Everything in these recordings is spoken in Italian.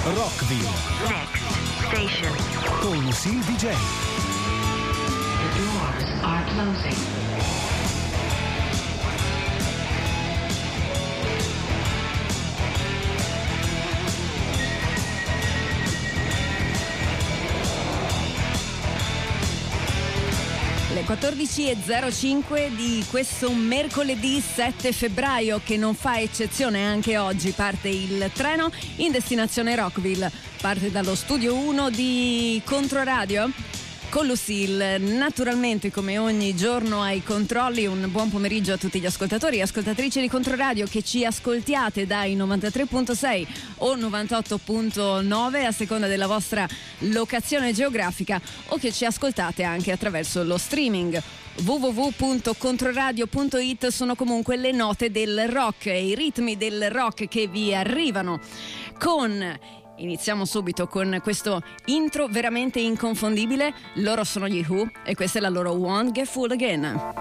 Rockville. Next station. Con Lucille DJ. The doors are closing. Le 14.05 di questo mercoledì 7 febbraio, che non fa eccezione anche oggi. Parte il treno in destinazione Rockville, parte dallo studio 1 di Controradio con Lucille. Naturalmente, come ogni giorno ai controlli, un buon pomeriggio a tutti gli ascoltatori e ascoltatrici di Controradio che ci ascoltiate dai 93.6 o 98.9 a seconda della vostra locazione geografica, o che ci ascoltate anche attraverso lo streaming. www.controradio.it sono comunque le note del rock e i ritmi del rock che vi arrivano. Iniziamo subito con questo intro veramente inconfondibile. Loro sono gli Who e questa è la loro Won't Get Fooled Again.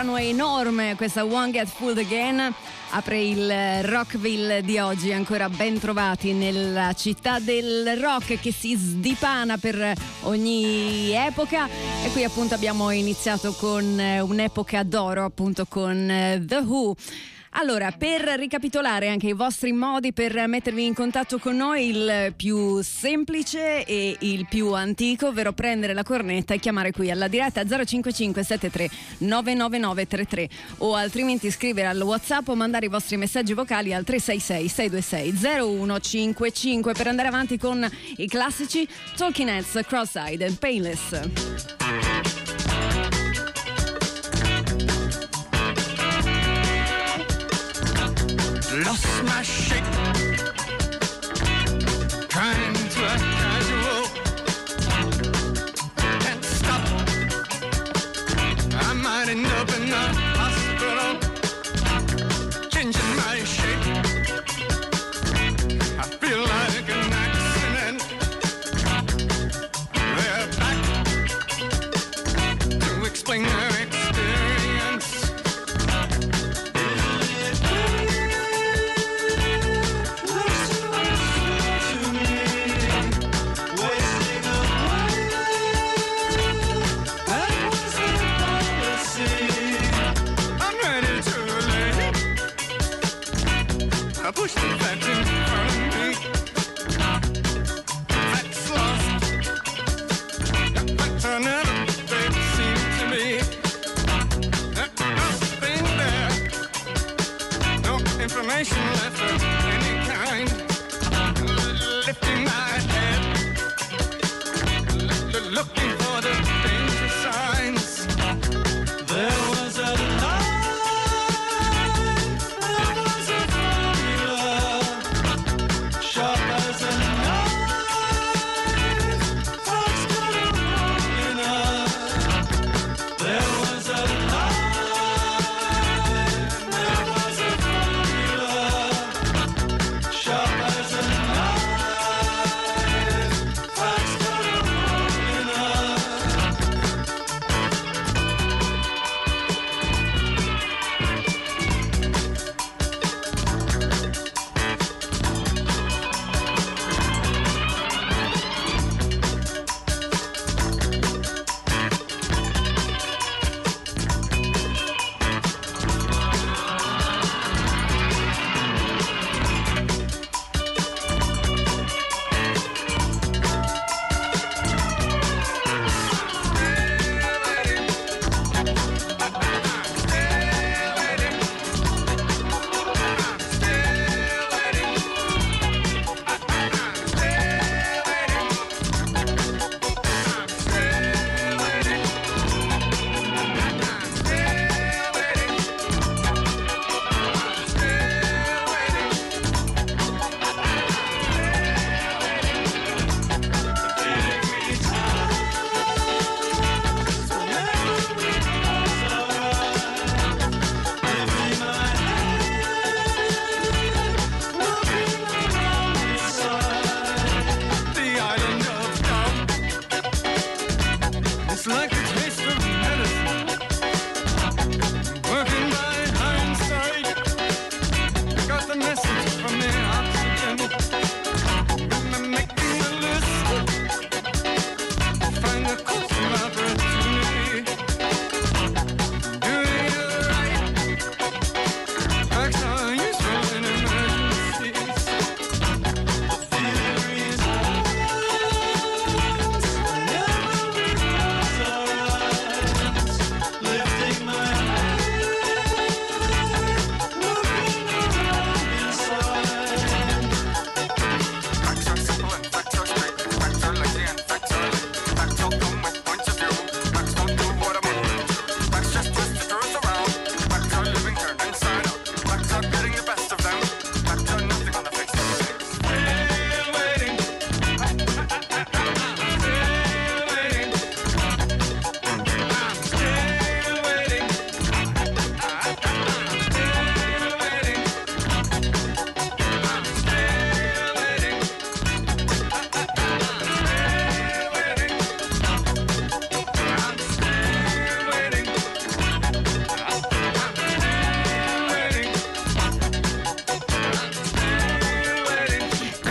brano è enorme, questa Won't Get Fooled Again apre il Rockville di oggi. Ancora ben trovati nella città del rock che si sdipana per ogni epoca, e qui appunto abbiamo iniziato con un'epoca d'oro, appunto con The Who. Allora, per ricapitolare anche i vostri modi per mettervi in contatto con noi, il più semplice e il più antico, ovvero prendere la cornetta e chiamare qui alla diretta 055 73 99933, o altrimenti scrivere al WhatsApp o mandare i vostri messaggi vocali al 366 626 0155 per andare avanti con i classici Talking Heads, Cross-Eyed and Painless. Lost my shape, trying to act casual, can't stop, I might end up in the hospital, changing my shape, I feel like an accident, they're back to explain their experience.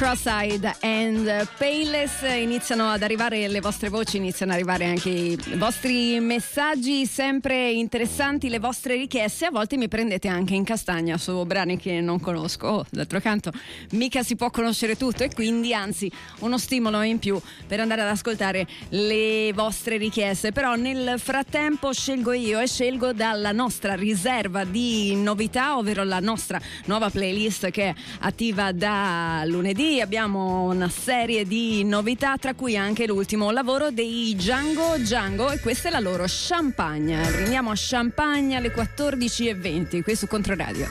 Cross-Eyed and Painless. Iniziano ad arrivare le vostre voci, iniziano ad arrivare anche i vostri messaggi sempre interessanti, le vostre richieste. A volte mi prendete anche in castagna su brani che non conosco. D'altro canto mica si può conoscere tutto, e quindi anzi uno stimolo in più per andare ad ascoltare le vostre richieste. Però nel frattempo scelgo io, e scelgo dalla nostra riserva di novità, ovvero la nostra nuova playlist che è attiva da lunedì. Abbiamo una serie di novità, tra cui anche l'ultimo lavoro dei Django Django, e questa è la loro Champagne. Prendiamo a Champagne alle 14:20 qui su Controradio.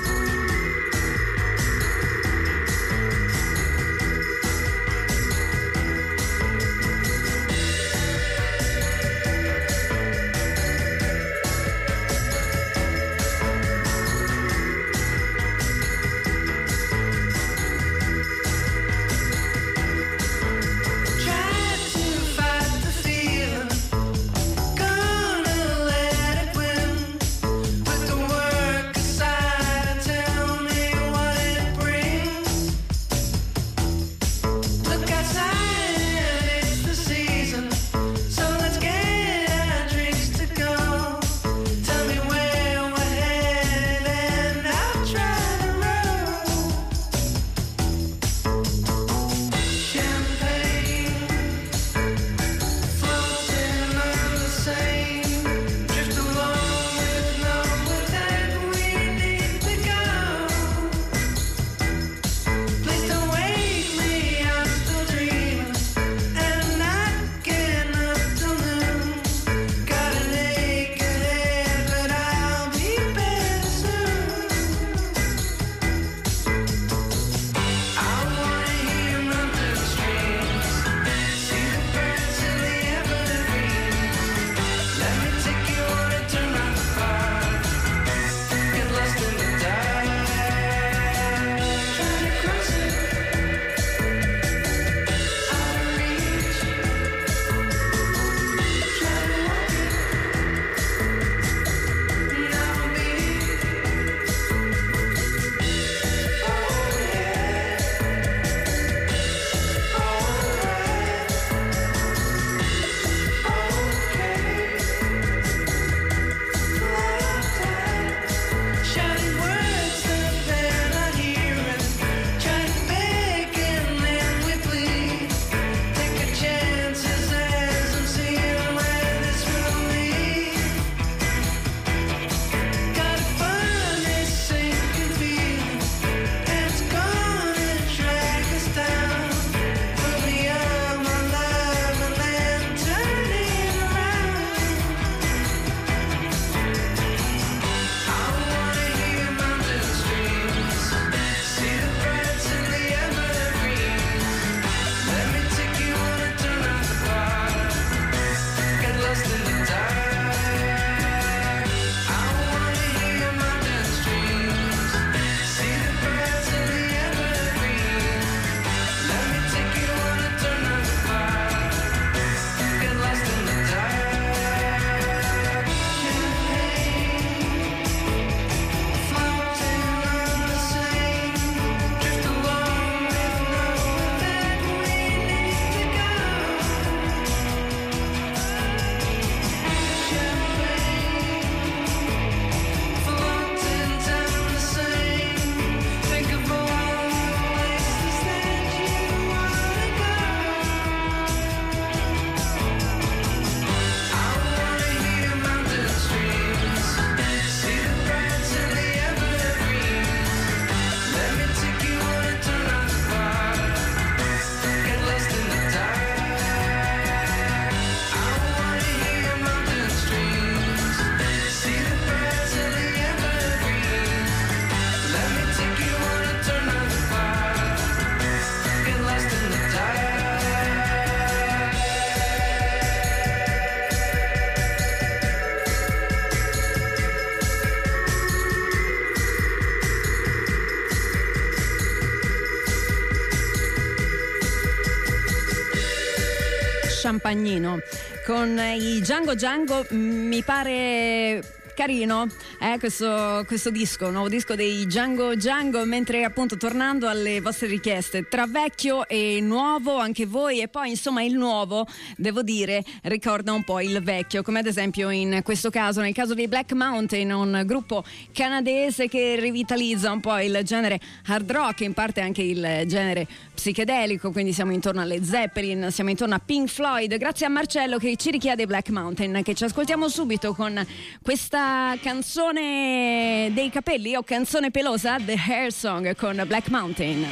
Champagnino con i Django Django. Mi pare carino, questo disco, nuovo disco dei Django Django, mentre appunto tornando alle vostre richieste, tra vecchio e nuovo anche voi, e poi insomma il nuovo, devo dire, ricorda un po' il vecchio, come ad esempio in questo caso, nel caso dei Black Mountain, un gruppo canadese che rivitalizza un po' il genere hard rock, in parte anche il genere psichedelico, quindi siamo intorno alle Zeppelin, siamo intorno a Pink Floyd, grazie a Marcello che ci richiede Black Mountain, che ci ascoltiamo subito con questa canzone dei capelli o canzone pelosa, The Hair Song con Black Mountain.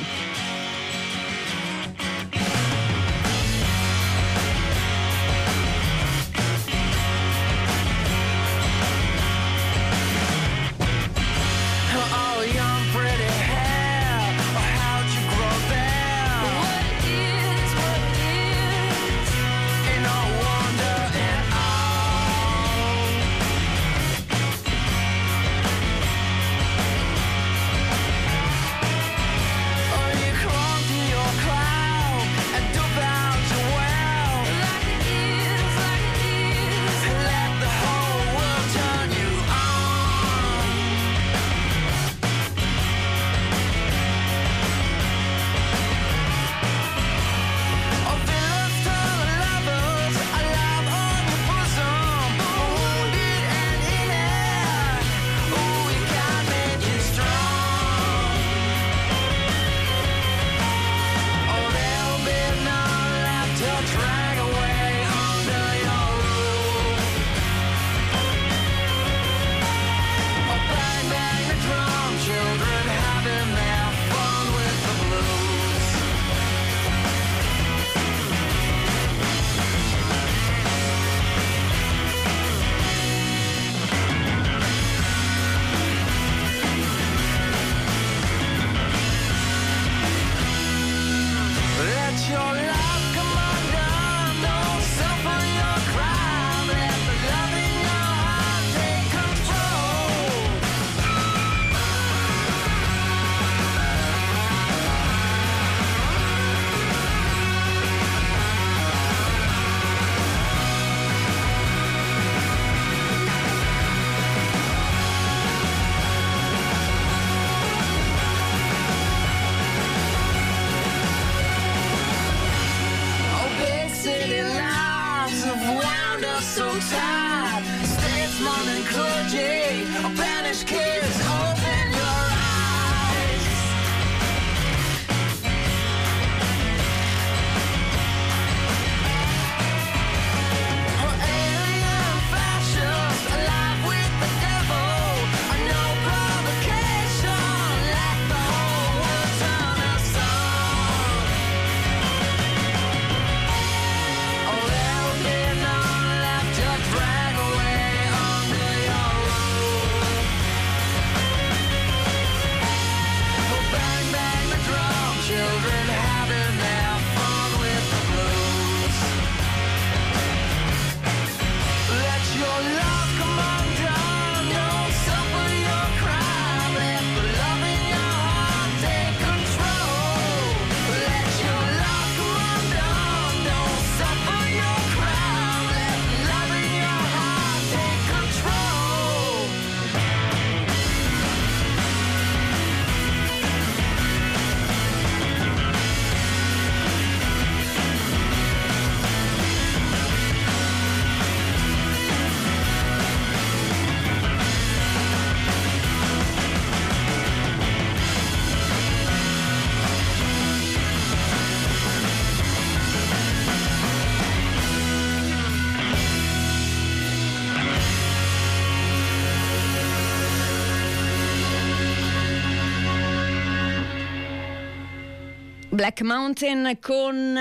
Black Mountain con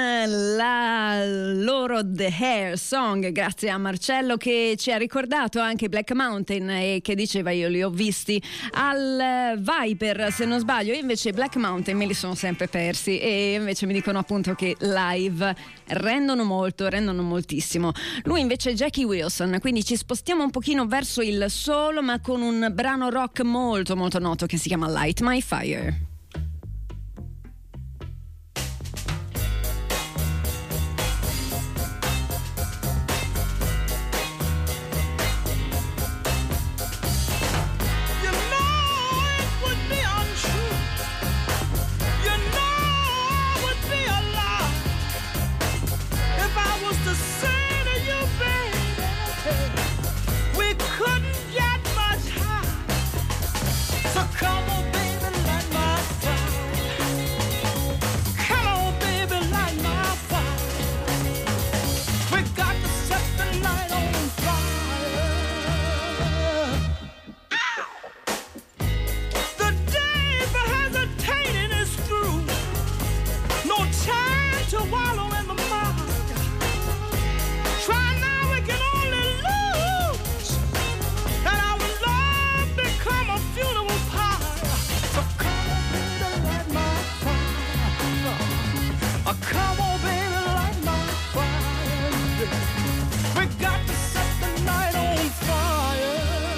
la loro The Hair Song, grazie a Marcello che ci ha ricordato anche Black Mountain e che diceva io li ho visti al Viper se non sbaglio, io invece Black Mountain me li sono sempre persi e invece mi dicono appunto che live rendono moltissimo. Lui invece è Jackie Wilson, quindi ci spostiamo un pochino verso il solo ma con un brano rock molto noto che si chiama Light My Fire. Come on, baby, light my fire. We got to set the night on fire.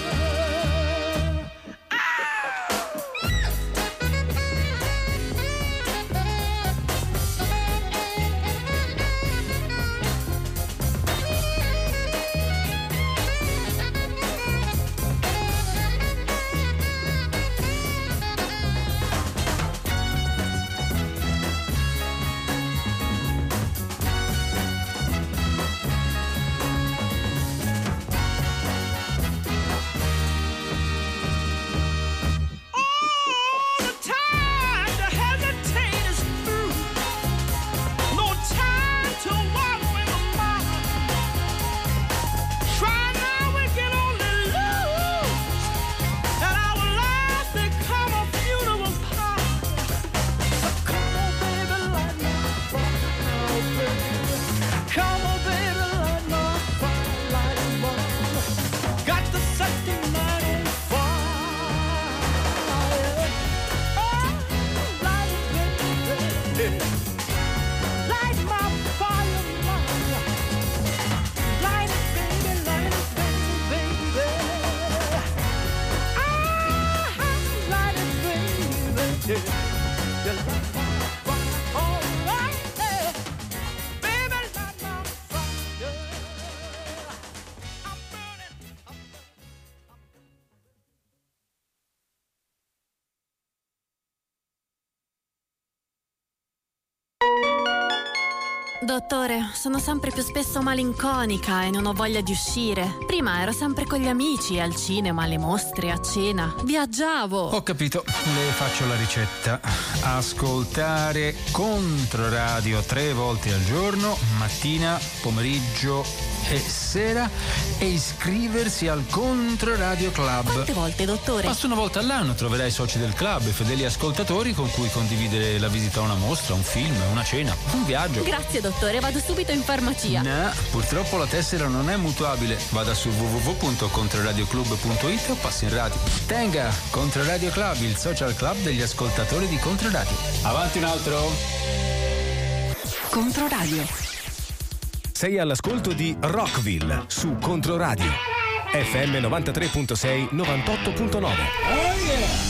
Dottore, sono sempre più spesso malinconica e non ho voglia di uscire. Prima ero sempre con gli amici, al cinema, alle mostre, a cena. Viaggiavo. Ho capito, le faccio la ricetta. Ascoltare Controradio 3 volte al giorno, mattina, pomeriggio e sera, e iscriversi al Controradio Club. Quante volte, dottore? Basta una volta all'anno, troverai i soci del club e fedeli ascoltatori con cui condividere la visita a una mostra, un film, una cena, un viaggio. Grazie, dottore, vado subito in farmacia. No, purtroppo la tessera non è mutuabile. Vada su www.controradioclub.it o passi in radio. Tenga, Controradio Club, il social club degli ascoltatori di Controradio. Avanti un altro. Controradio. Sei all'ascolto di Rockville su Controradio. FM 93.6, 98.9. Oh yeah!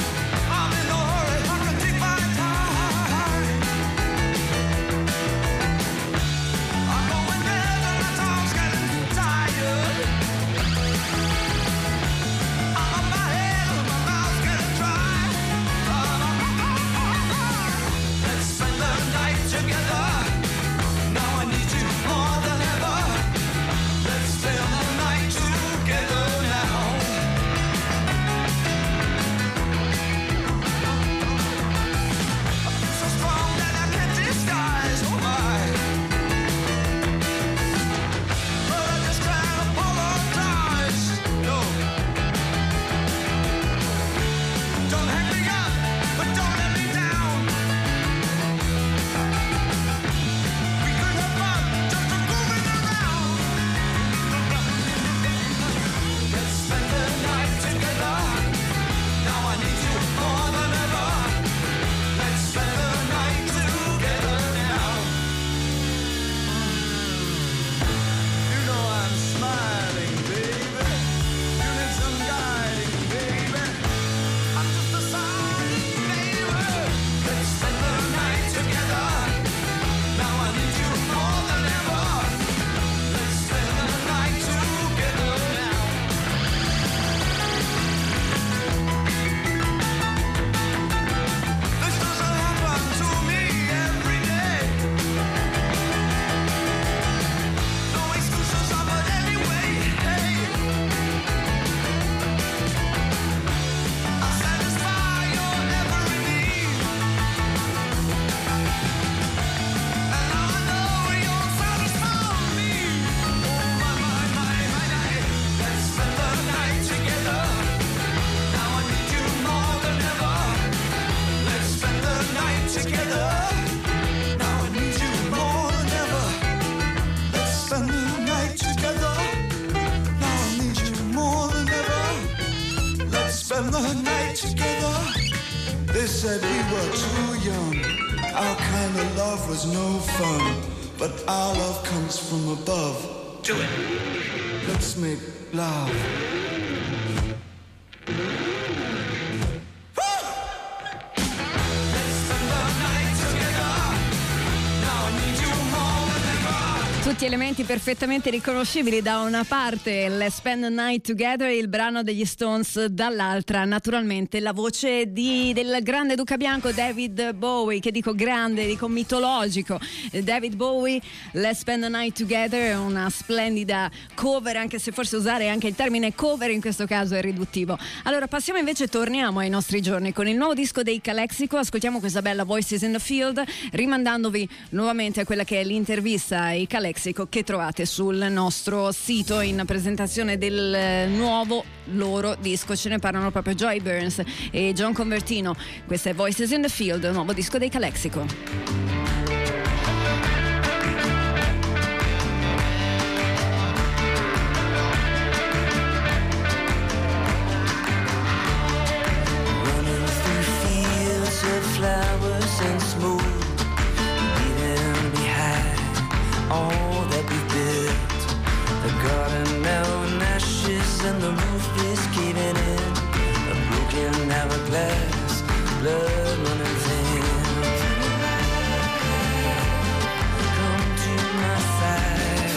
I'm in a hurry, I can take my time. spend the night together. They said we were too young. Our kind of love was no fun. But our love comes from above. Do it. Let's make love. Tutti elementi perfettamente riconoscibili, da una parte Let's Spend the Night Together, il brano degli Stones, dall'altra naturalmente la voce del grande Duca Bianco David Bowie, che dico grande, dico mitologico. David Bowie, Let's Spend the Night Together, una splendida cover, anche se forse usare anche il termine cover in questo caso è riduttivo. Allora passiamo invece, torniamo ai nostri giorni con il nuovo disco dei Calexico. Ascoltiamo questa bella Voices in the Field, rimandandovi nuovamente a quella che è l'intervista ai Calexico che trovate sul nostro sito in presentazione del nuovo loro disco. Ce ne parlano proprio Joy Burns e John Convertino. Questa è Voices in the Field, il nuovo disco dei Calexico. Flowers and smoke, leaving behind all that we built. The garden now in ashes and the roof is caving in. A broken hourglass, blood running thin. Come to my side,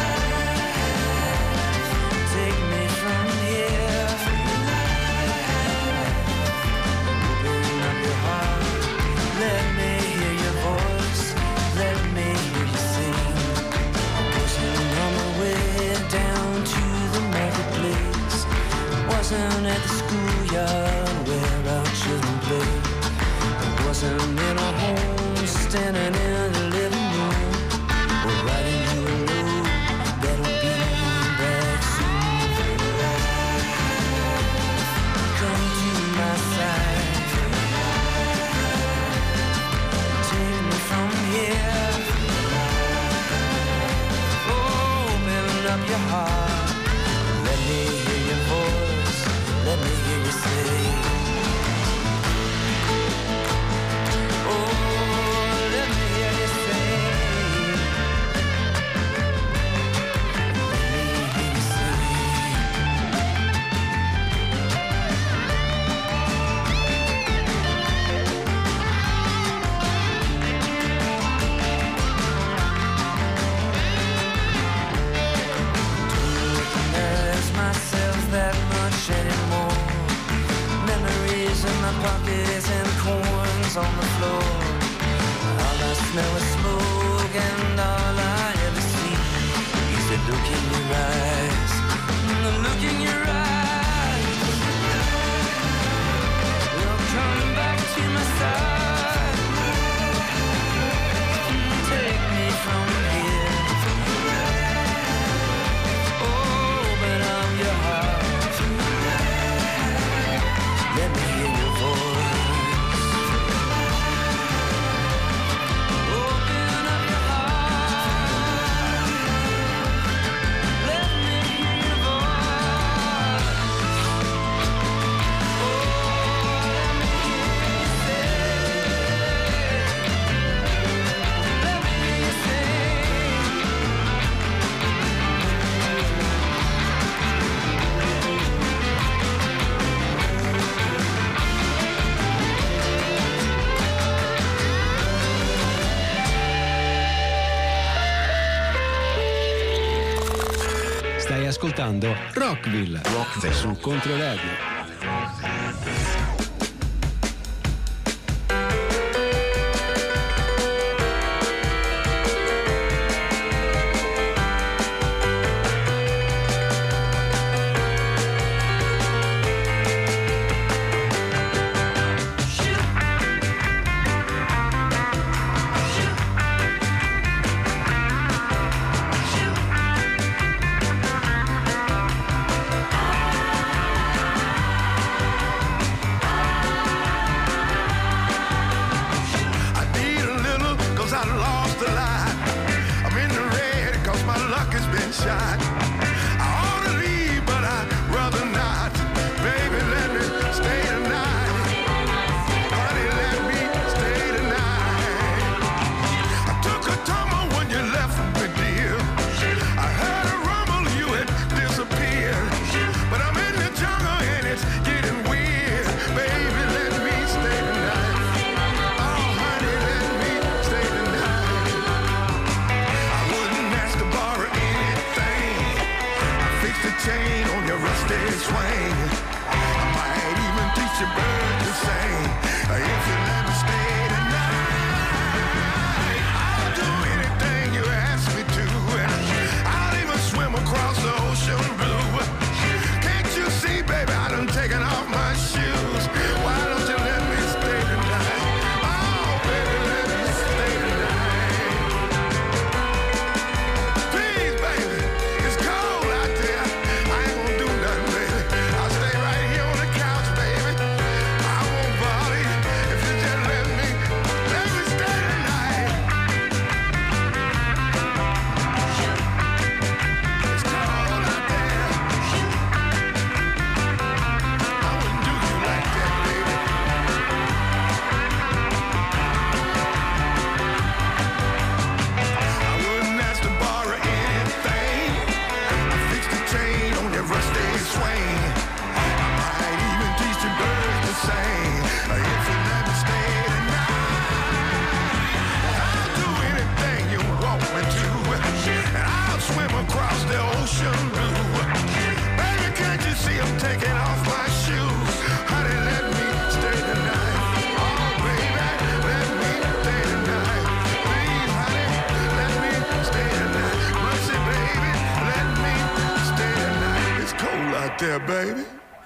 take me from here. Open up your heart. Let me hear your voice, let me hear you sing. I wasn't on my way down to the marketplace. Wasn't at the schoolyard where our children play. I wasn't in a home, standing in the living room, or writing you a note that'll be back soon. Come to my side. From here, open up your heart. Let me hear your voice. Let me hear you say, oh, let me hear you say, let me hear you say. Myself that much anymore. Memories in my pockets and coins on the floor. All I smell is smoke and all I ever see is the look in your eyes. The look in your eyes. You'll come back to my side. Take me from here. Let me hear your voice. Open up your heart. Let me hear your voice. Oh, let me hear you say. Let me hear you say. Stai ascoltando Rockville su Controradio. thing. I might even teach a bird to sing if you let me stay tonight. I'll do anything you ask me to, and I'll even swim across the ocean blue. Can't you see, baby, I done taken off my shoes. Why don't you let me stay tonight? Oh, baby, let me stay tonight. Please, baby, it's cold out there. I ain't gonna do nothing, baby. I'll stay right here on the couch, baby. I won't bother you if you just let me stay tonight. It's cold out there. I wouldn't do you like that, baby. I wouldn't ask to borrow anything. I fixed the chain on your rusty swing. I might even teach the birds to sing if you let me stay tonight. I'll do anything you want me to, and I'll swim across the ocean blue. Baby, can't you see I'm taking off my shoes? Honey, let me stay tonight. Oh, baby, let me stay tonight. Please, honey, let me stay tonight. Mercy, baby, let me stay tonight. It's cold out there, baby.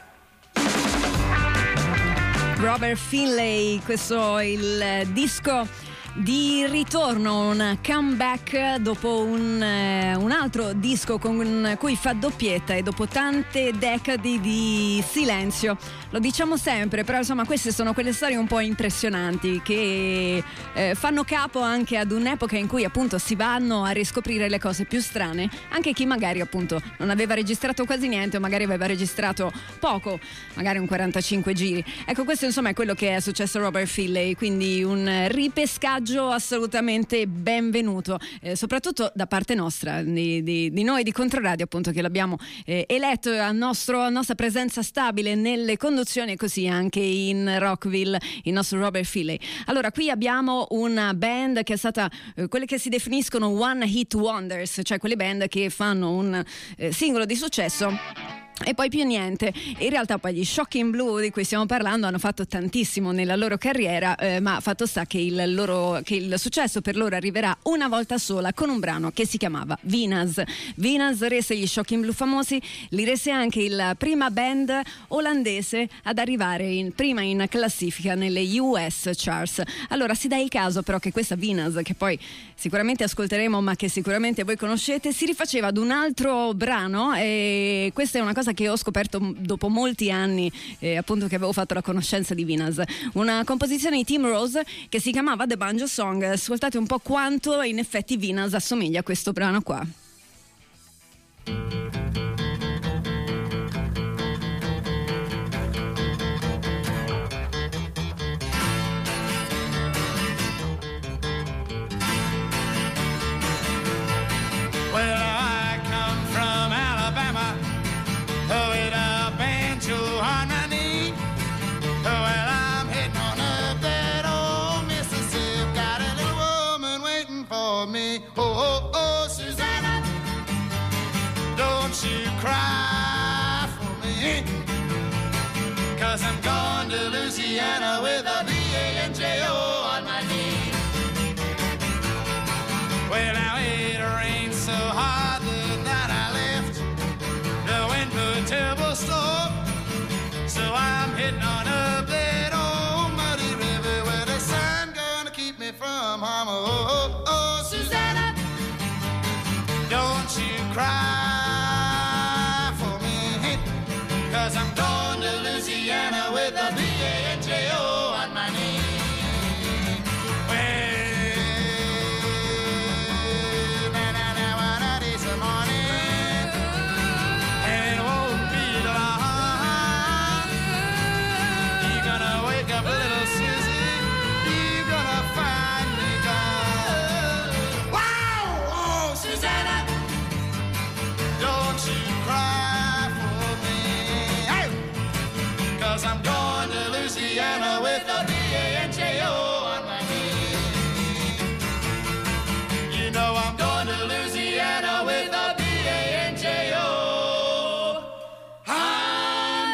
Robert Finlay, questo è il disco di ritorno, un comeback dopo un altro disco con cui fa doppietta e dopo tante decadi di silenzio. Lo diciamo sempre, però insomma queste sono quelle storie un po' impressionanti che fanno capo anche ad un'epoca in cui appunto si vanno a riscoprire le cose più strane, anche chi magari appunto non aveva registrato quasi niente o magari aveva registrato poco, magari un 45 giri. Ecco, questo insomma è quello che è successo a Robert Finlay, quindi un ripescaggio assolutamente benvenuto, soprattutto da parte nostra, di noi di Controradio, appunto, che l'abbiamo eletto a nostra presenza stabile nelle conduzioni, e così anche in Rockville, il nostro Robert Finlay. Allora, qui abbiamo una band che è stata quelle che si definiscono one hit wonders, cioè quelle band che fanno un singolo di successo e poi più niente. In realtà poi gli Shocking Blue di cui stiamo parlando hanno fatto tantissimo nella loro carriera, ma fatto sta che il successo per loro arriverà una volta sola con un brano che si chiamava Venus. Venus rese gli Shocking Blue famosi, li rese anche la prima band olandese ad arrivare prima in classifica nelle US charts. Allora si dà il caso però che questa Venus, che poi sicuramente ascolteremo ma che sicuramente voi conoscete, si rifaceva ad un altro brano, e questa è una cosa che ho scoperto dopo molti anni, appunto, che avevo fatto la conoscenza di Venus, una composizione di Tim Rose che si chiamava The Banjo Song. Ascoltate un po' quanto in effetti Venus assomiglia a questo brano qua. Well, I come from Alabama with a banjo on my knee. Well, I'm heading on up that old Mississippi. Got a little woman waiting for me. Oh, oh, oh, Susanna, don't you cry for me, 'cause I'm going to Louisiana with a B-A-N-J-O on my knee. Well, now it rained so hard the night I left. The wind blew a terrible storm, so I'm heading on up that old muddy river where the sun gonna keep me from harm. Oh, oh, oh, Susanna, don't you cry for me, 'cause I'm going to Louisiana with a B-A-N-J-O on my knee. Well, I'm going to Louisiana with a B-A-N-J-O on my knee. You know I'm going to Louisiana with a B-A-N-J-O on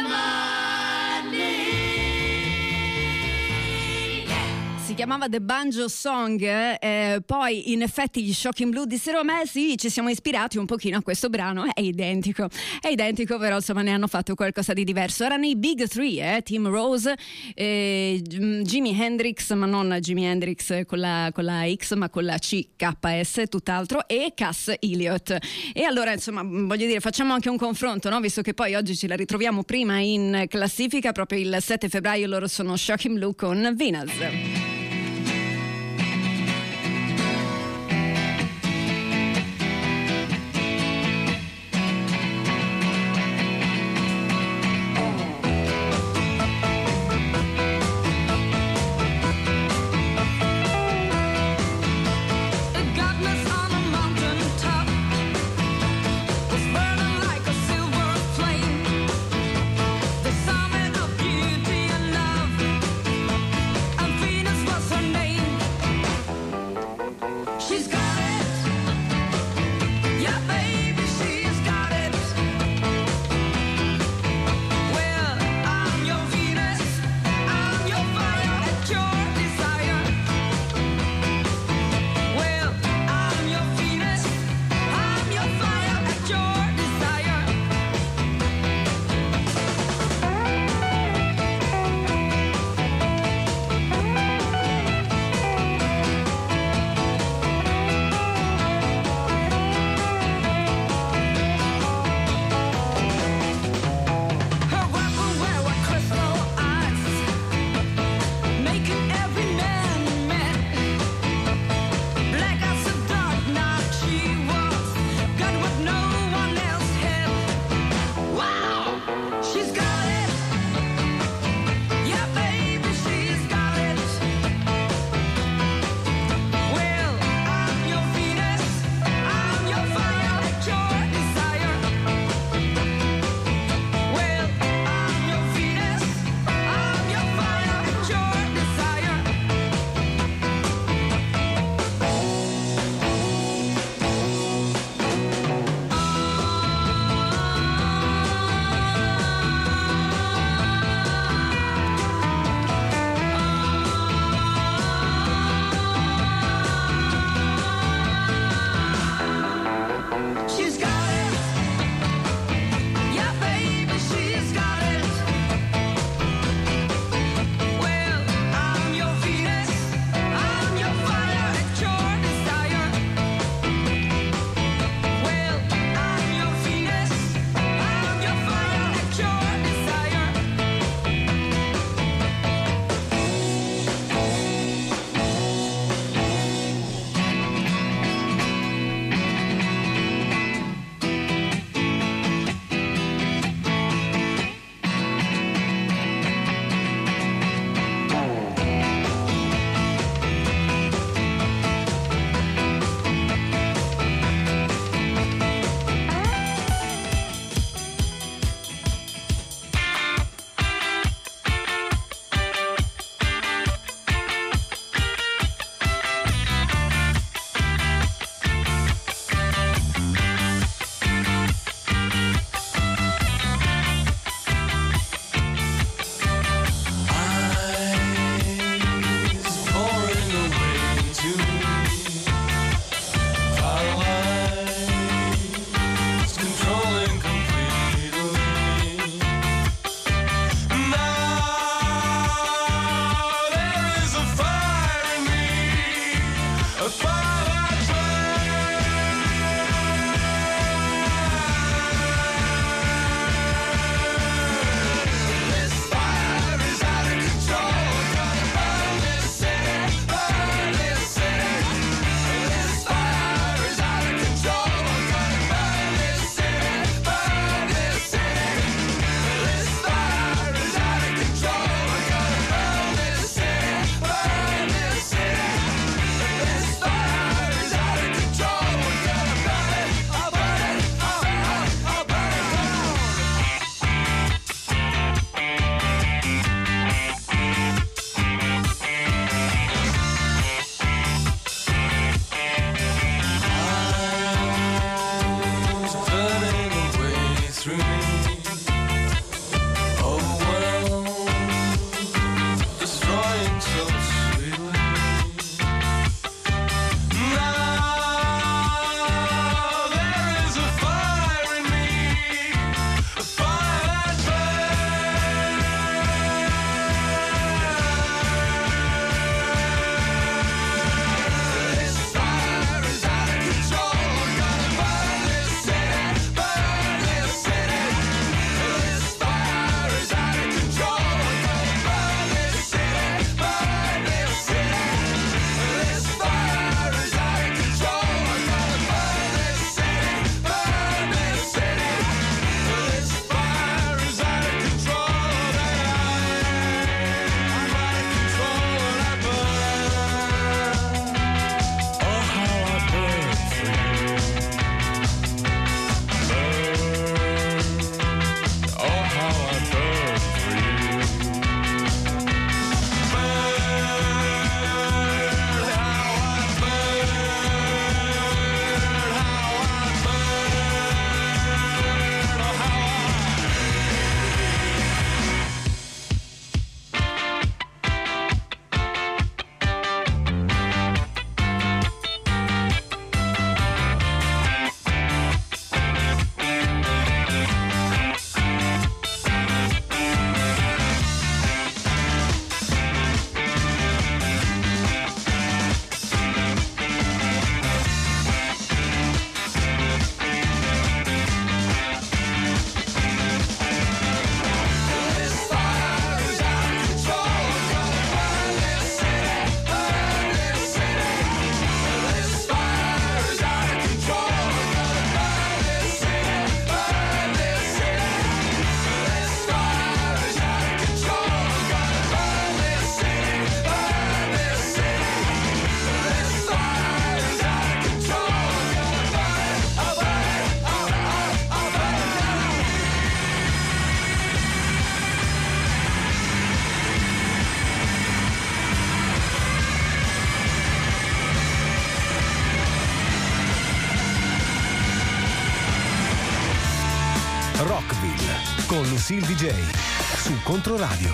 chiamava The Banjo Song, poi in effetti gli Shocking Blue dissero: ma sì, ci siamo ispirati un pochino a questo brano, è identico, però insomma ne hanno fatto qualcosa di diverso. Erano i Big Three, Tim Rose, Jimi Hendrix, ma non Jimi Hendrix con la X, ma con la CKS, tutt'altro, e Cass Elliot. E allora insomma voglio dire, facciamo anche un confronto, no? Visto che poi oggi ce la ritroviamo prima in classifica, proprio il 7 febbraio loro sono Shocking Blue con Venus. Feeling con Lucille DJ su Controradio.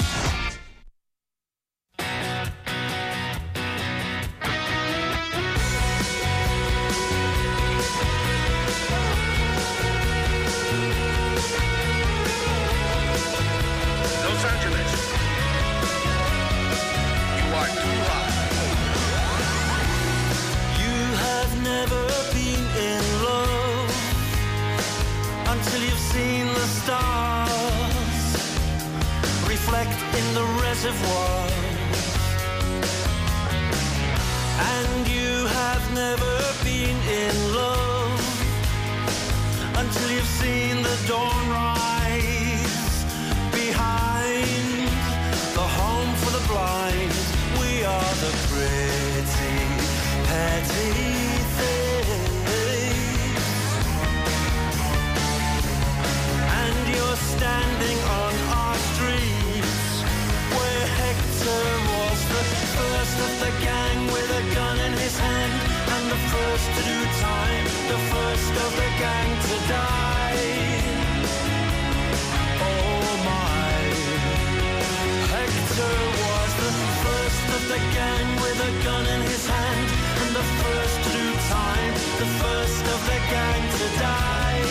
Los Angeles, you are too hot. You have never been in love until you've seen the stars reflect in the reservoir. And you have never been in love until you've seen the dawn rise behind the home for the blind. We are the pretty, petty things. And you're standing on our streets where Hector was the first of the gang with a gun in his hand, and the first to do time, the first of the gang to die. Oh my, Hector was the first of the gang with a gun in his hand, and the first to do time, the first of the gang to die.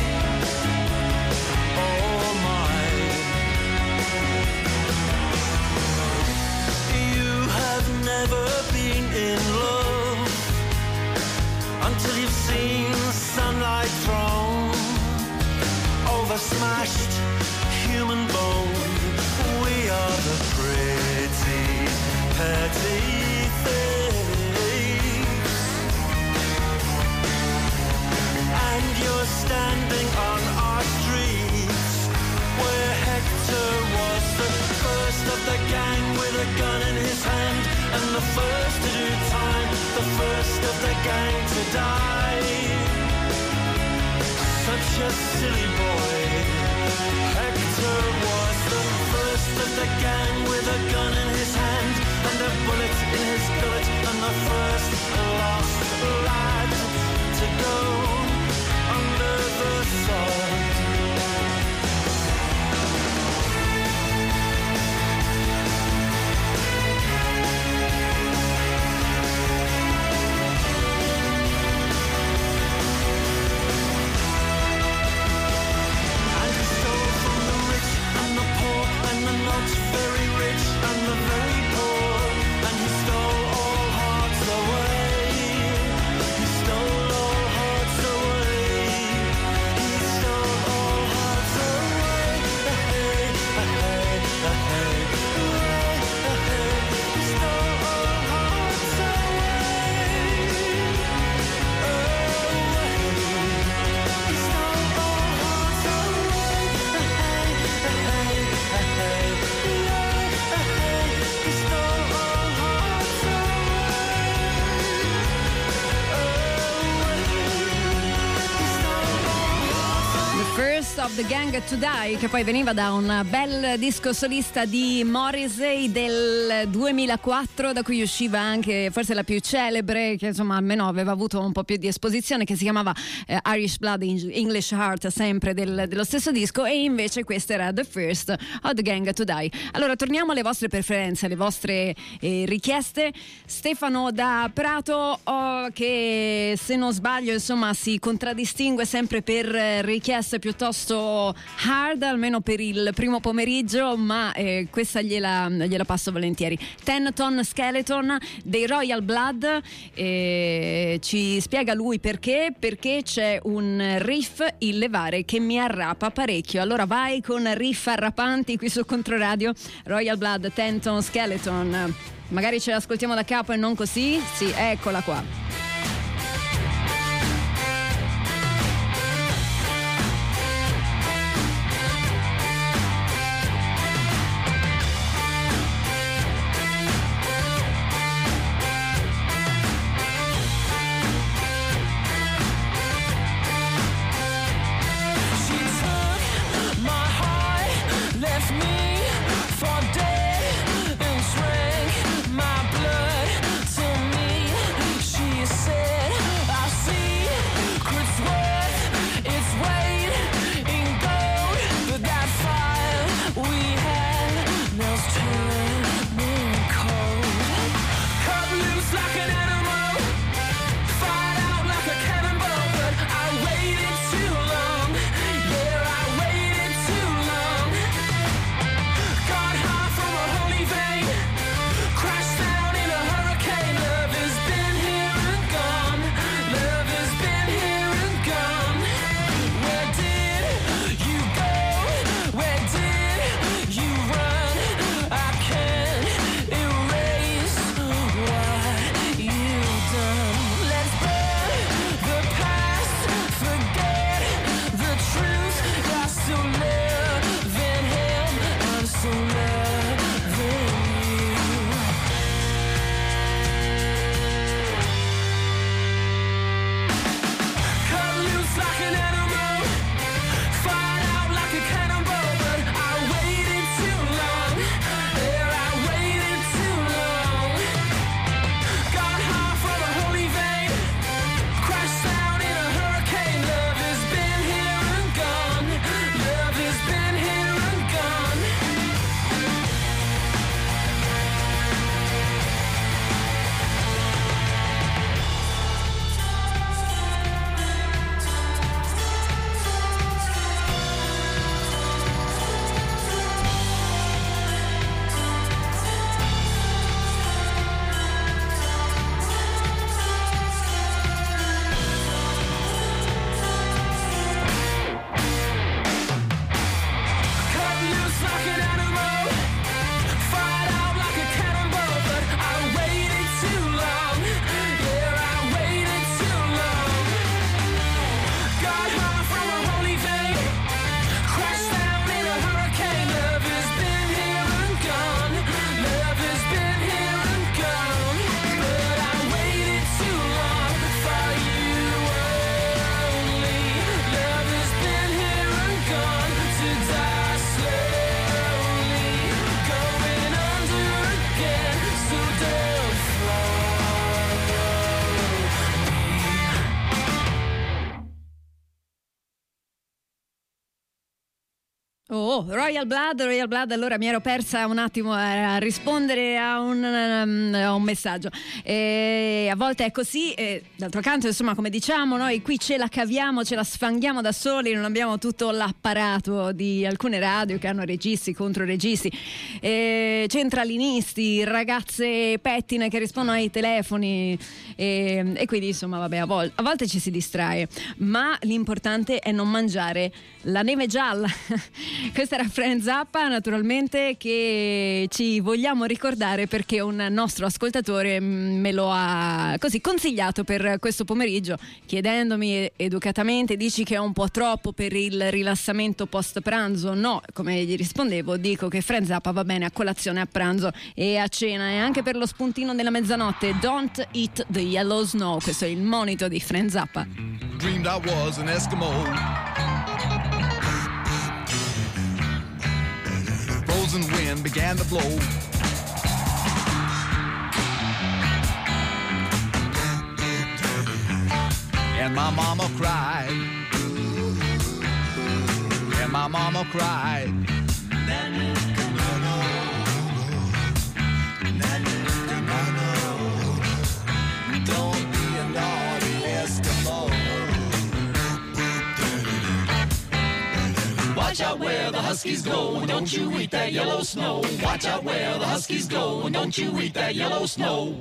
Oh my, you have never been in love until you've seen sunlight thrown over smashed human bone. We are the pretty, petty things. And you're standing on our streets where Hector was the first of the gang with a gun in his hand, and the first to do time, the first of the gang to die. Such a silly boy. Hector was the first of the gang with a gun in his hand and a bullet in his gullet, and the first lost lad to go under the sword. Not very rich and the very poor, and he stole all hearts away. He stole all hearts away. He stole all hearts away. Hey, hey, hey, hey. He stole all hearts away. He stole all hearts away. First of the Gang to Die, che poi veniva da un bel disco solista di Morrissey del 2004, da cui usciva anche forse la più celebre, che insomma almeno aveva avuto un po' più di esposizione, che si chiamava Irish Blood, English Heart, sempre dello stesso disco, e invece questa era The First of the Gang to Die. Allora torniamo alle vostre preferenze, alle vostre richieste. Stefano da Prato, che se non sbaglio insomma si contraddistingue sempre per richieste piuttosto hard, almeno per il primo pomeriggio, ma questa gliela passo volentieri. 10 Ton Skeleton dei Royal Blood, ci spiega lui perché c'è un riff in levare che mi arrapa parecchio. Allora vai con riff arrapanti qui su Controradio. Royal Blood, 10 Ton Skeleton, magari ce l'ascoltiamo da capo e non così. Sì, eccola qua. For dead and drank my blood to me. She Royal Blood, allora mi ero persa un attimo a rispondere a un messaggio. A volte è così, d'altro canto, insomma, come diciamo, noi qui ce la caviamo, ce la sfanghiamo da soli, non abbiamo tutto l'apparato di alcune radio che hanno registi, controregisti, centralinisti, ragazze pettine che rispondono ai telefoni, e quindi insomma vabbè, a volte ci si distrae, ma l'importante è non mangiare la neve gialla. Questa era Frank Zappa, naturalmente, che ci vogliamo ricordare perché un nostro ascoltatore me lo ha così consigliato per questo pomeriggio, chiedendomi educatamente: dici che è un po' troppo per il rilassamento post pranzo? No, come gli rispondevo, dico che Frank Zappa va bene a colazione, a pranzo e a cena, e anche per lo spuntino della mezzanotte. Don't eat the yellow snow, questo è il monito di Frank Zappa. Dreamed I was an Eskimo. Frozen wind began to blow. And my mama cried. And my mama cried. Don't be a naughty Eskimo. Watch out where the Huskies go, and don't you eat that yellow snow. Watch out where the Huskies go, and don't you eat that yellow snow.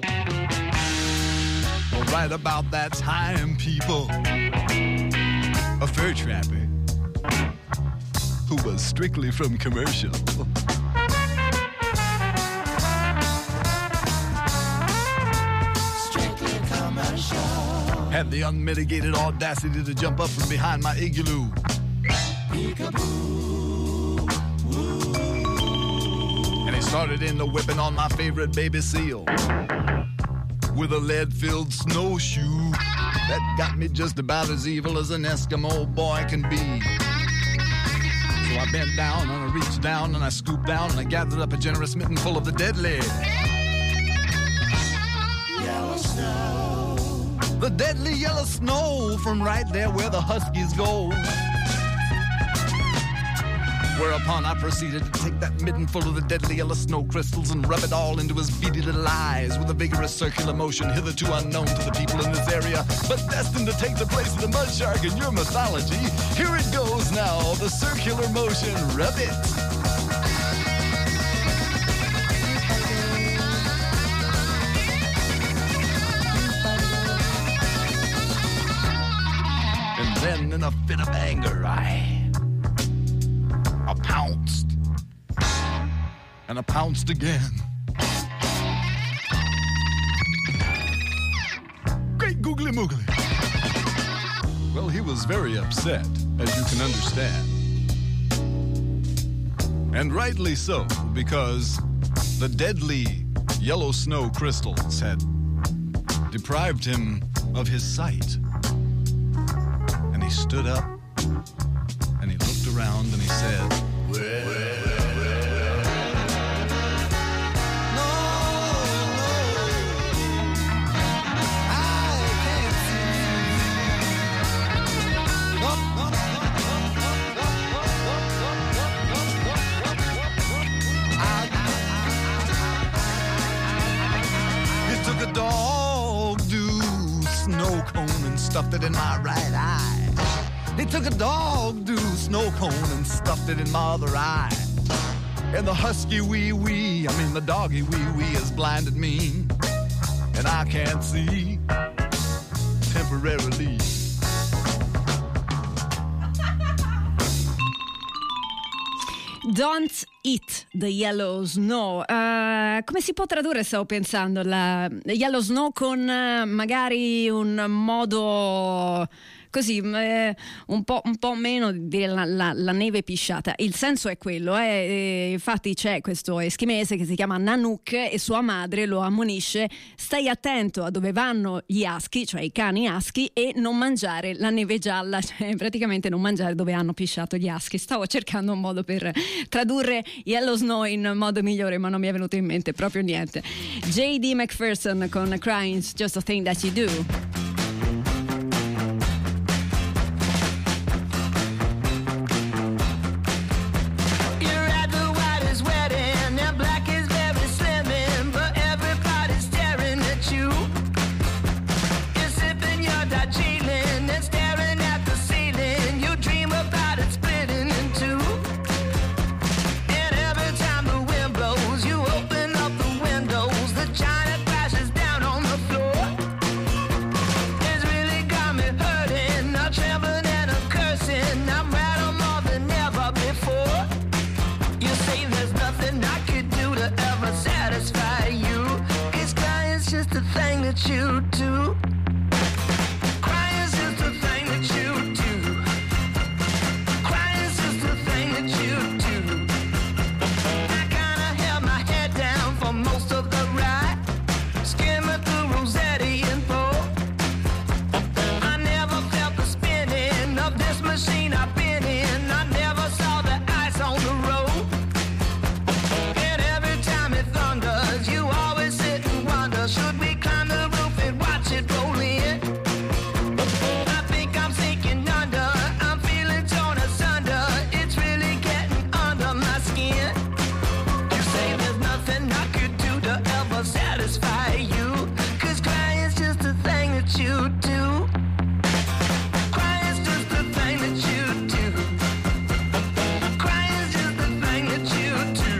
Well, right about that time, people, a fur trapper who was strictly from commercial had the unmitigated audacity to jump up from behind my igloo. And he started in the whipping on my favorite baby seal with a lead-filled snowshoe that got me just about as evil as an Eskimo boy can be. So I bent down and I reached down and I scooped down and I gathered up a generous mitten full of the deadly yellow snow. The deadly yellow snow from right there where the Huskies go. Whereupon I proceeded to take that midden full of the deadly yellow snow crystals and rub it all into his beady little eyes with a vigorous circular motion hitherto unknown to the people in this area, but destined to take the place of the mud shark in your mythology. Here it goes now, the circular motion, rub it. And then in a fit of anger, I pounced. And I pounced again. Great googly moogly. Well, he was very upset, as you can understand. And rightly so, because the deadly yellow snow crystals had deprived him of his sight. And he stood up and he looked around and he said, a dog-do snow cone and stuffed it in my right eye. He took a dog-do snow cone and stuffed it in my other eye. And the husky wee-wee, I mean the doggy wee-wee has blinded me. And I can't see temporarily. Don't eat the yellow snow. Come si può tradurre, stavo pensando, la yellow snow con magari un modo così un po' meno di dire la neve pisciata. Il senso è quello, infatti c'è questo eschimese che si chiama Nanook e sua madre lo ammonisce: stai attento a dove vanno gli aschi, cioè i cani aschi, e non mangiare la neve gialla, cioè praticamente non mangiare dove hanno pisciato gli aschi. Stavo cercando un modo per tradurre yellow snow in modo migliore, ma non mi è venuto in mente proprio niente. J.D. McPherson con Crying's Just a Thing That You Do. You say there's nothing I could do to ever satisfy you. 'Cause crying's just a thing that you do. Crying's just a thing that you do. Crying's just a thing that you do. I kinda held my head down for most of the ride, skimming through Rossetti and Poe. I never felt the spinning of this machine I've been in. I never saw the ice on the road. And every time it thunders, you always sit and wonder, should we climb the roof and watch it roll in? I think I'm sinking under, I'm feeling torn asunder. It's really getting under my skin. You say there's nothing I could do to ever satisfy you. 'Cause crying's just a thing that you do. Crying's just a thing that you do. Crying's just a thing that you do.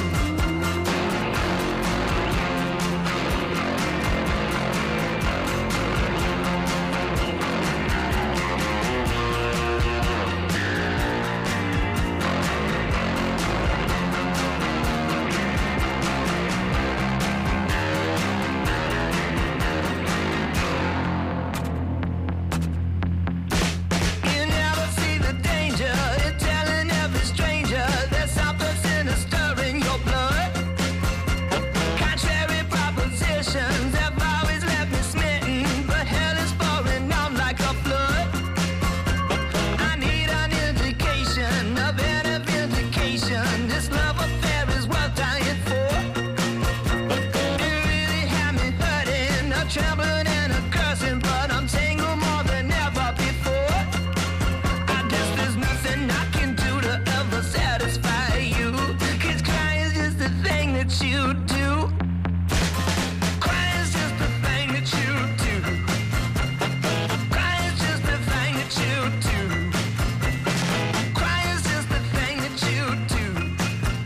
You never see the danger in telling every stranger there's something sinister in your blood. Contrary propositions have always left me smitten, but hell is pouring on like a flood. I need an indication of any vindication. This love affair is worth dying for. It really had me hurting, a trembling and a cursing, but I'm tangled more than ever before. I guess there's nothing I can do to ever satisfy you. 'Cause crying's just a thing that you do. Crying's just a thing that you do. Crying's just a thing that you do. Crying's just a thing that you do.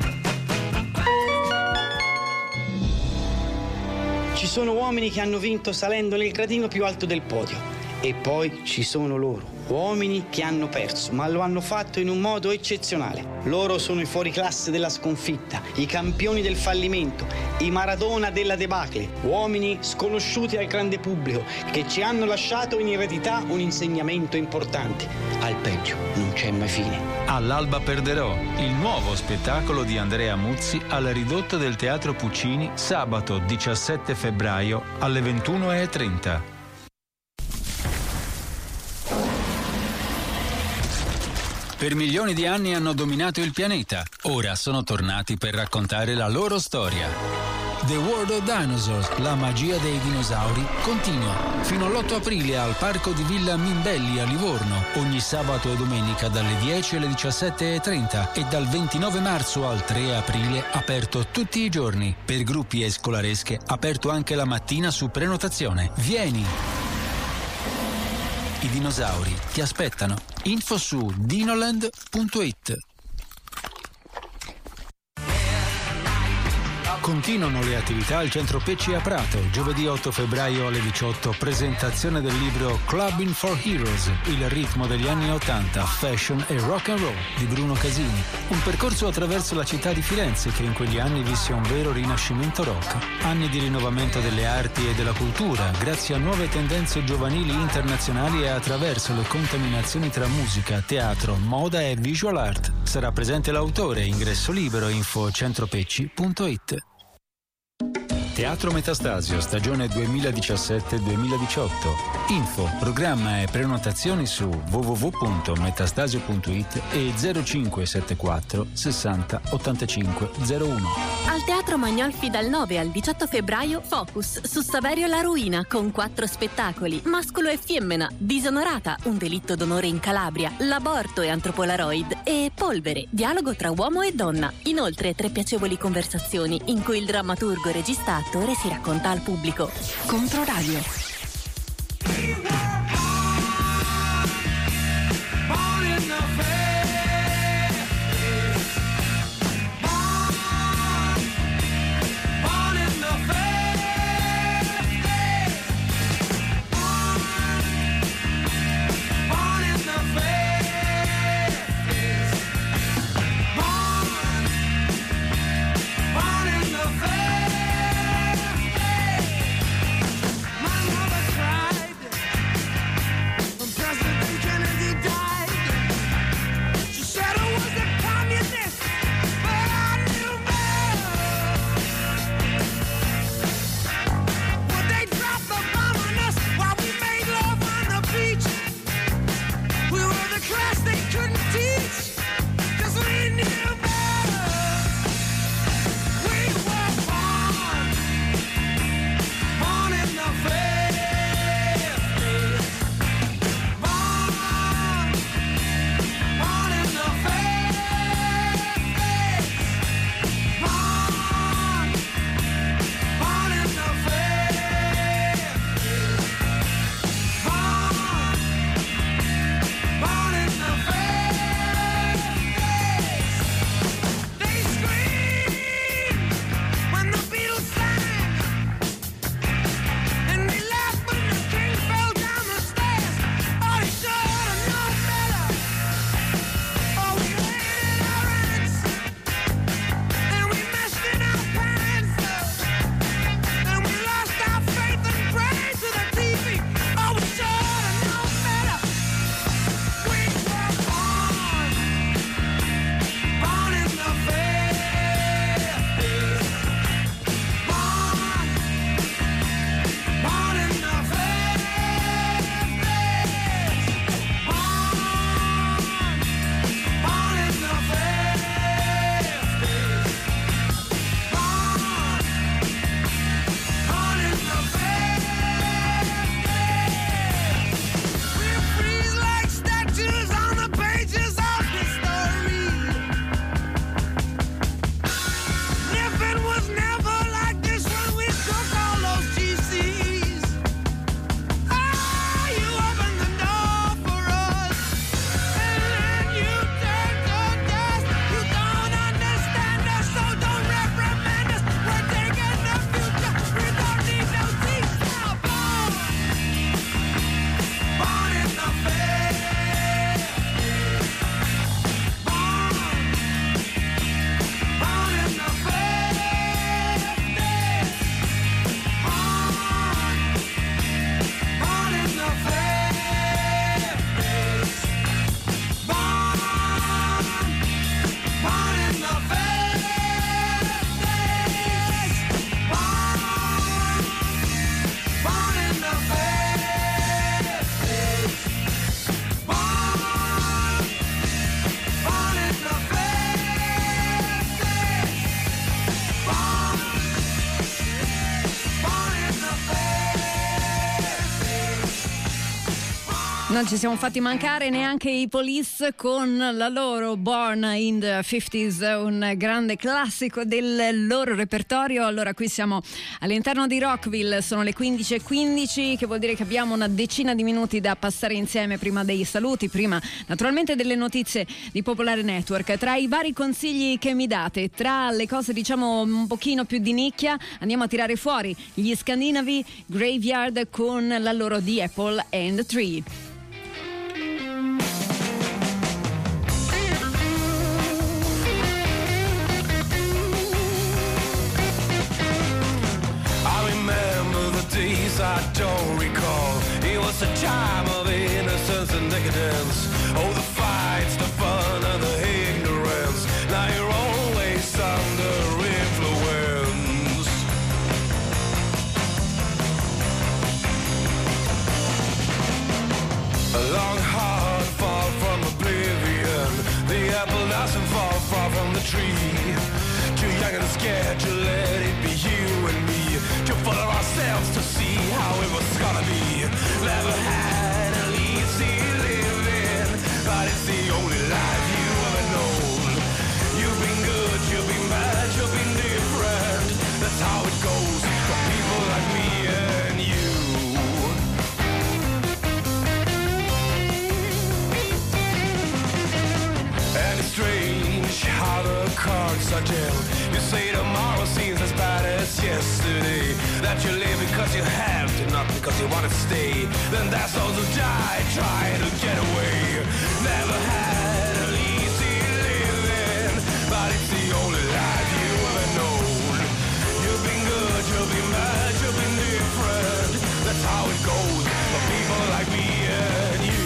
Ci sono uomini che hanno vinto salendo nel gradino più alto del podio. E poi ci sono loro, uomini che hanno perso, ma lo hanno fatto in un modo eccezionale. Loro sono i fuoriclasse della sconfitta, i campioni del fallimento, i Maradona della debacle, uomini sconosciuti al grande pubblico che ci hanno lasciato in eredità un insegnamento importante. Al peggio non c'è mai fine. All'alba perderò, il nuovo spettacolo di Andrea Muzzi al Ridotto del Teatro Puccini sabato 17 febbraio alle 21:30. Per milioni di anni hanno dominato il pianeta, ora sono tornati per raccontare la loro storia. The World of Dinosaurs, la magia dei dinosauri, continua fino all'8 aprile al Parco di Villa Mimbelli a Livorno, ogni sabato e domenica dalle 10 alle 17:30 e dal 29 marzo al 3 aprile aperto tutti i giorni. Per gruppi e scolaresche aperto anche la mattina su prenotazione. Vieni! I dinosauri ti aspettano. Info su dinoland.it. Continuano le attività al Centro Pecci a Prato. Giovedì 8 febbraio alle 18, presentazione del libro Clubbing for Heroes, il ritmo degli anni 80, fashion e rock and roll di Bruno Casini. Un percorso attraverso la città di Firenze che in quegli anni visse un vero rinascimento rock. Anni di rinnovamento delle arti e della cultura, grazie a nuove tendenze giovanili internazionali e attraverso le contaminazioni tra musica, teatro, moda e visual art. Sarà presente l'autore, ingresso libero, info centropecci.it. Teatro Metastasio, stagione 2017-2018. Info, programma e prenotazioni su www.metastasio.it e 0574 60 85 01. Al Teatro Magnolfi dal 9 al 18 febbraio Focus su Saverio la Ruina con 4 spettacoli: Mascolo e Femmina, Disonorata, un delitto d'onore in Calabria, L'aborto e Antropolaroid e Polvere, dialogo tra uomo e donna. Inoltre 3 piacevoli conversazioni in cui il drammaturgo, regista, attore si racconta al pubblico. Controradio. Non ci siamo fatti mancare neanche i Police con la loro Born in the 50s, un grande classico del loro repertorio. Allora, qui siamo all'interno di Rockville, sono le 15:15, che vuol dire che abbiamo una decina di minuti da passare insieme prima dei saluti, prima naturalmente delle notizie di Popolare Network. Tra i vari consigli che mi date, tra le cose diciamo un pochino più di nicchia, andiamo a tirare fuori gli scandinavi Graveyard con la loro The Apple and the Tree. I don't recall. It was a time of innocence and decadence. Oh, the fights, the fun and the ignorance. Now you're always under influence. A long, hard fall from oblivion. The apple doesn't fall far from the tree. Too young and scared to let it be you and me. To follow ourselves to see how it was gonna be. Never had an easy living, but it's the only life you ever known. You've been good, you've been bad, you've been different. That's how it goes for people like me and you. And it's strange how the cards are dealt. You say tomorrow seems as bad as yesterday. That you live because you have to, not because you want to stay. Then that's those who die trying to get away. Never had an easy living, but it's the only life you ever known. You've been good, you've been bad, you've been different. That's how it goes for people like me and you.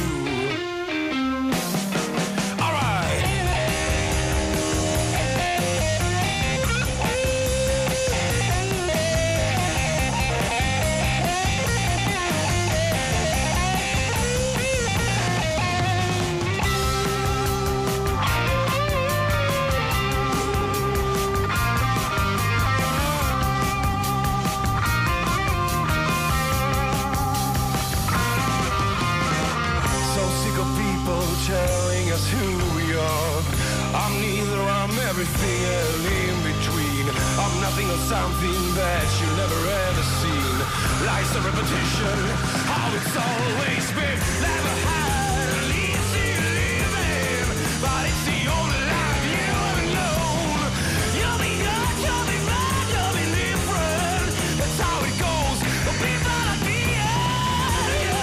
Telling us who we are. I'm neither, I'm everything and in between. I'm nothing or something that you've never ever seen. Life's a repetition, how it's always been. Never had an easy living, but it's the only life you ever known. You'll be good, you'll be bad, you'll be different. That's how it goes for people like me and you.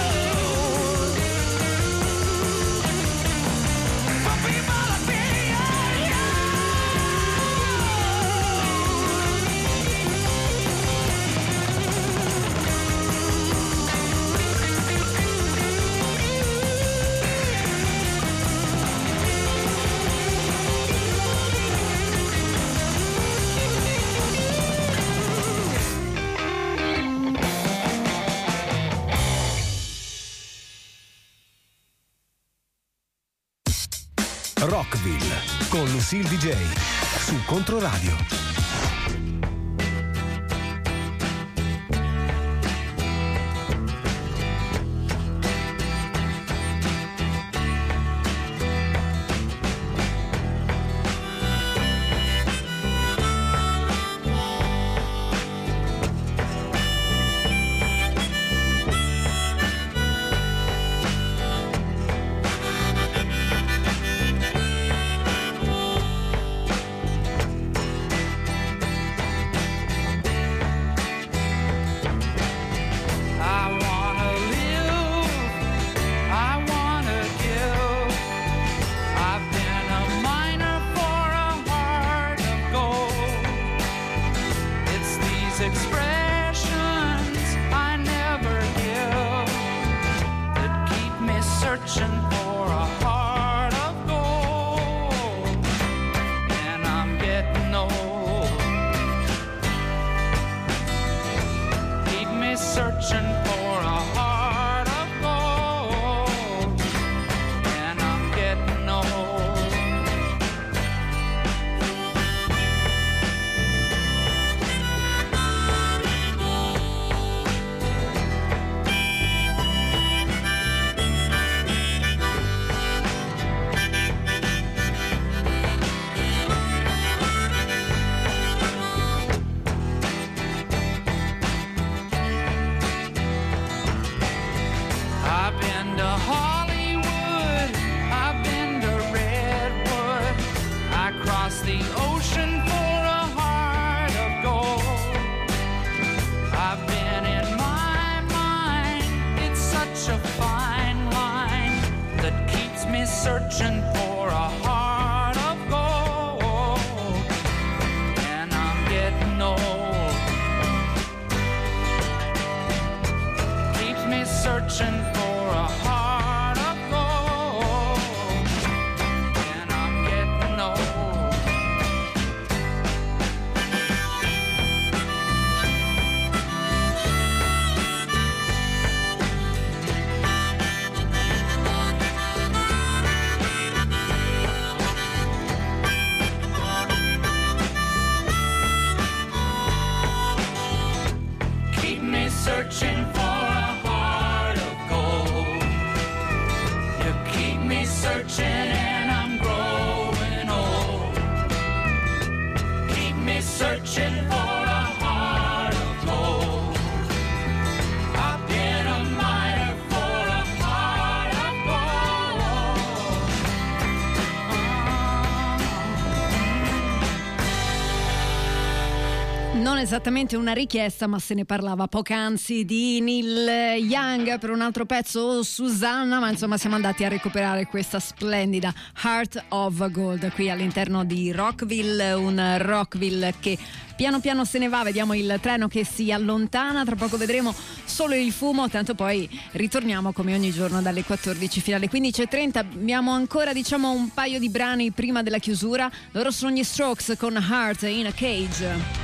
Rockville con Lucille DJ su Controradio. searching for a heart of gold. You keep me searching and I'm growing old. Keep me searching for a heart of gold. I've been a miner for a heart of Non esattamente una richiesta, ma se ne parlava poc'anzi di Neil Young per un altro pezzo, Susanna, ma insomma siamo andati a recuperare questa splendida Heart of Gold qui all'interno di Rockville, un Rockville che piano piano se ne va, vediamo il treno che si allontana, tra poco vedremo solo il fumo, tanto poi ritorniamo come ogni giorno dalle 14 fino alle 15.30, abbiamo ancora un paio di brani prima della chiusura, loro sono gli Strokes con Heart in a Cage.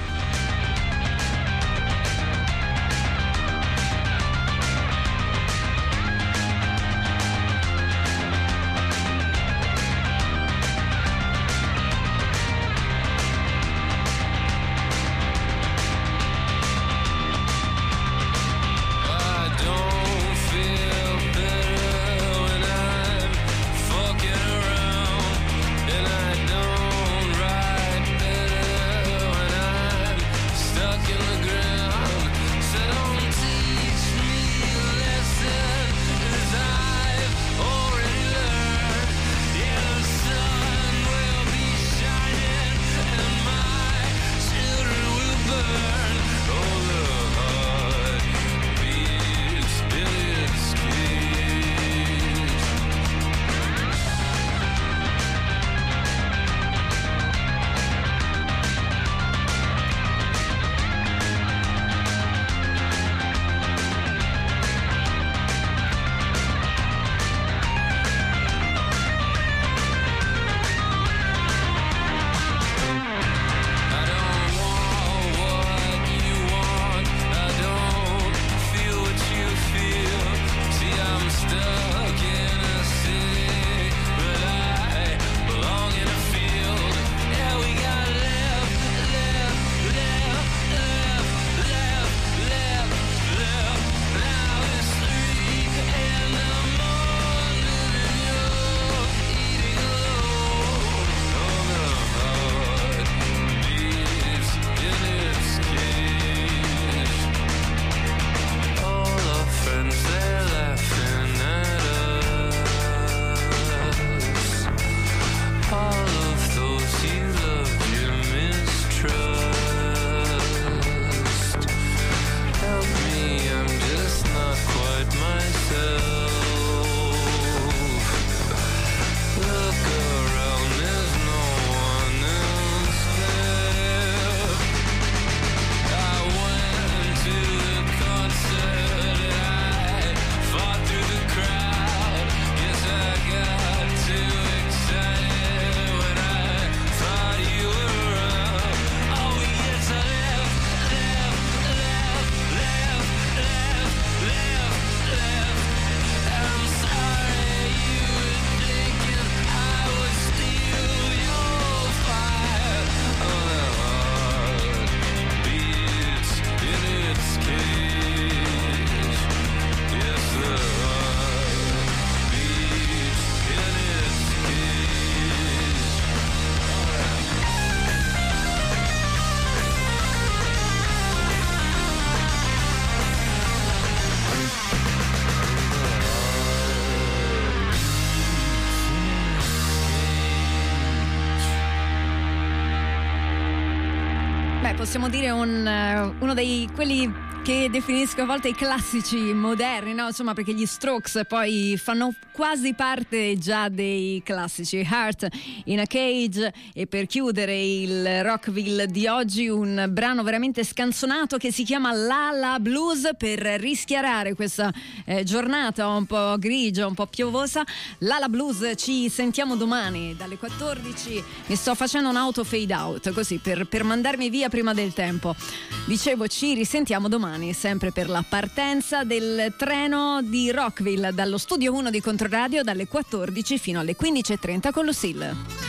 Possiamo dire uno dei quelli che definisco a volte i classici moderni, no? Insomma, perché gli Strokes poi fanno quasi parte già dei classici. Heart in a Cage, e per chiudere il Rockville di oggi un brano veramente scanzonato che si chiama La La Blues, per rischiarare questa giornata un po' grigia, un po' piovosa. La La Blues, ci sentiamo domani dalle 14. Mi sto facendo un auto fade out così per mandarmi via prima del tempo. Dicevo, ci risentiamo domani sempre per la partenza del treno di Rockville dallo studio 1 di Controradio dalle 14 fino alle 15.30 con Lucille.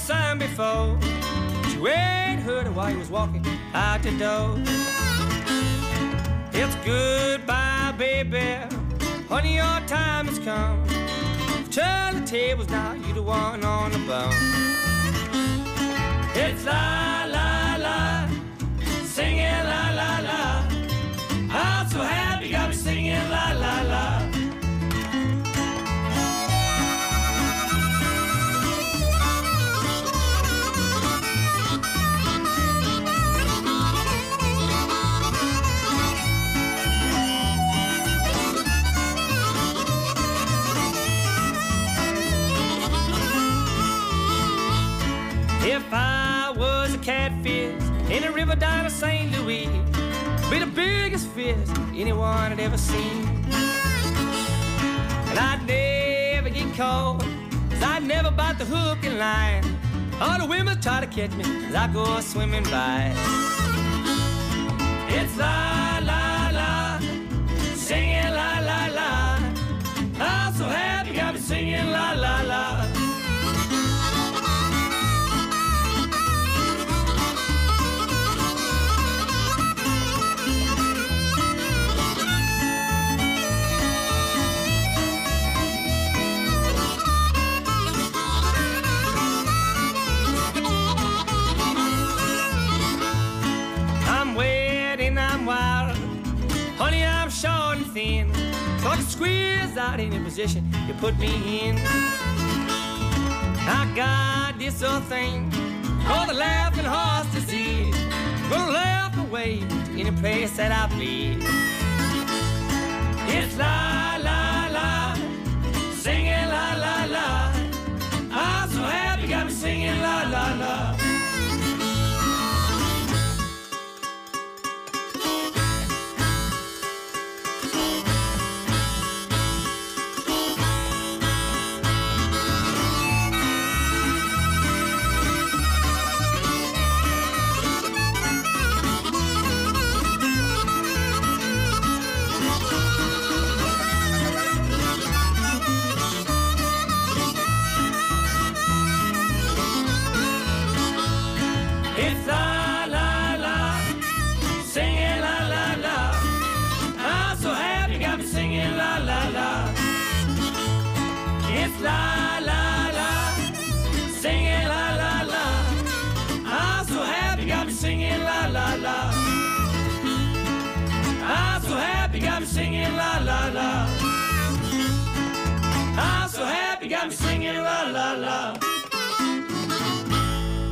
sign before, but you ain't heard it while you was walking out the door. It's goodbye, baby, honey, your time has come. Turn the tables now, you the one on the bum. It's la la la, singing la la la. I'm so happy, got me singing la la la. If I was a catfish in a river down in St. Louis, be the biggest fish anyone had ever seen. And I'd never get caught, 'cause I'd never bite the hook and line. All the women try to catch me as I go swimming by. It's la la la, singing la la la. I'm so happy, got me singing la la la. Honey, I'm short and thin, so I can squeeze out any position you put me in. I got this old thing called the laughing horse disease. Gonna laugh away to any place that I please. It's la la la, singing la la la. I'm so happy, got me singing la la la. La la la, singing la la la. I'm so happy, got me singing la la la. I'm so happy, got me singing la la la. I'm so happy, got me singing la la la.